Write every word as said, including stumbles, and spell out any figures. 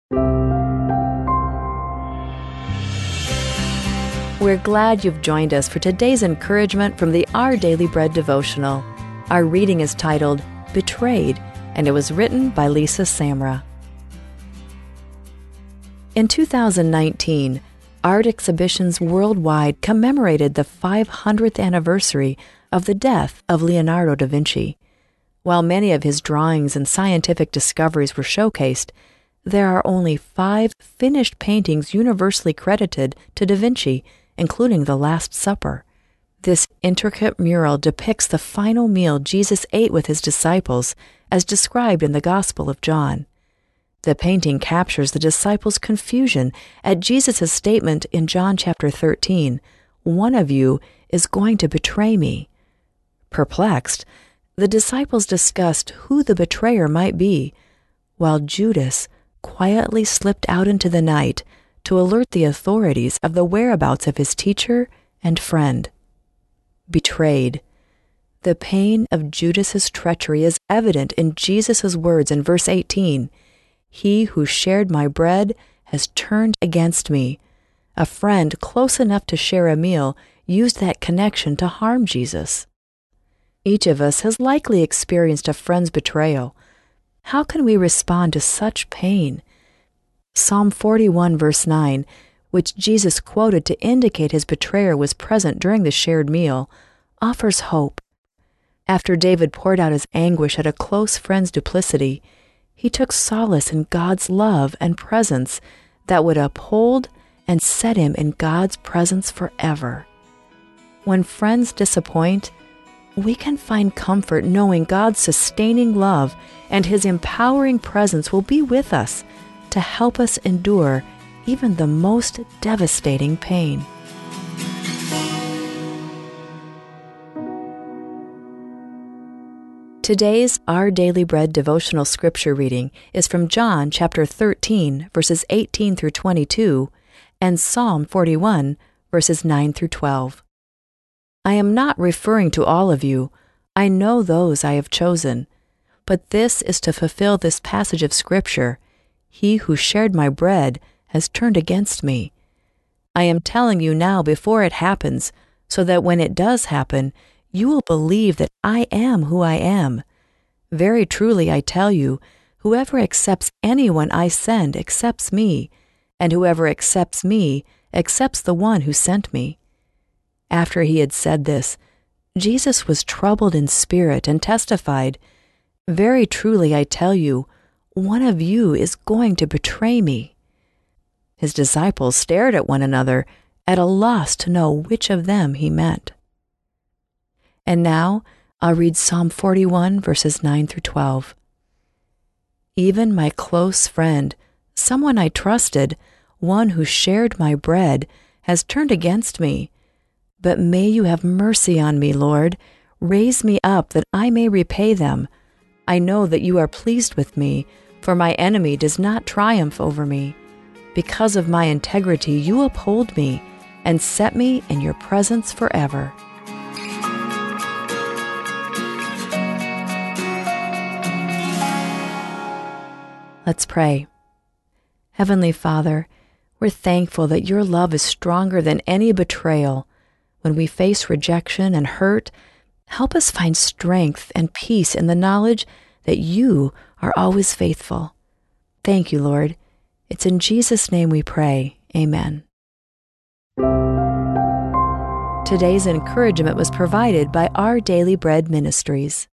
We're glad you've joined us for today's encouragement from the Our Daily Bread devotional. Our reading is titled, Betrayed, and it was written by Lisa Samra. In two thousand nineteen, art exhibitions worldwide commemorated the five hundredth anniversary of the death of Leonardo da Vinci. While many of his drawings and scientific discoveries were showcased, there are only five finished paintings universally credited to da Vinci, including the Last Supper. This intricate mural depicts the final meal Jesus ate with his disciples, as described in the Gospel of John. The painting captures the disciples' confusion at Jesus' statement in John chapter thirteen, "One of you is going to betray me." Perplexed, the disciples discussed who the betrayer might be, while Judas quietly slipped out into the night to alert the authorities of the whereabouts of his teacher and friend. Betrayed. The pain of Judas's treachery is evident in Jesus' words in verse eighteen, "He who shared my bread has turned against me." A friend close enough to share a meal used that connection to harm Jesus. Each of us has likely experienced a friend's betrayal. How can we respond to such pain? Psalm forty-one, verse nine, which Jesus quoted to indicate his betrayer was present during the shared meal, offers hope. After David poured out his anguish at a close friend's duplicity, he took solace in God's love and presence that would uphold and set him in God's presence forever. When friends disappoint, we can find comfort knowing God's sustaining love and His empowering presence will be with us to help us endure even the most devastating pain. Today's Our Daily Bread devotional scripture reading is from John chapter thirteen, verses eighteen through twenty-two, and Psalm forty-one, verses nine through twelve. I am not referring to all of you. I know those I have chosen. But this is to fulfill this passage of Scripture. He who shared my bread has turned against me. I am telling you now before it happens, so that when it does happen, you will believe that I am who I am. Very truly I tell you, whoever accepts anyone I send accepts me, and whoever accepts me accepts the one who sent me. After he had said this, Jesus was troubled in spirit and testified, "Very truly I tell you, one of you is going to betray me." His disciples stared at one another, at a loss to know which of them he meant. And now I'll read Psalm forty-one, verses nine through twelve. Even my close friend, someone I trusted, one who shared my bread, has turned against me. But may you have mercy on me, Lord. Raise me up that I may repay them. I know that you are pleased with me, for my enemy does not triumph over me. Because of my integrity, you uphold me and set me in your presence forever. Let's pray. Heavenly Father, we're thankful that your love is stronger than any betrayal. When we face rejection and hurt, help us find strength and peace in the knowledge that you are always faithful. Thank you, Lord. It's in Jesus' name we pray. Amen. Today's encouragement was provided by Our Daily Bread Ministries.